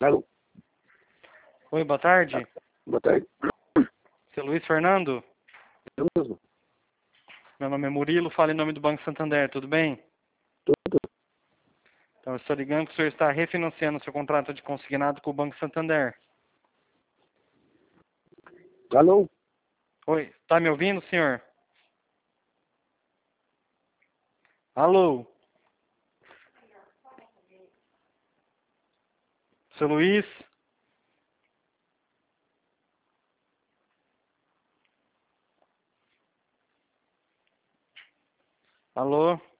Alô? Oi, boa tarde. Boa tarde. Seu Luiz Fernando? Eu mesmo. Meu nome é Murilo, falo em nome do Banco Santander, tudo bem? Tudo. Então, eu estou ligando que o senhor está refinanciando seu contrato de consignado com o Banco Santander. Alô? Oi, está me ouvindo, senhor? Alô? Seu Luiz? Alô?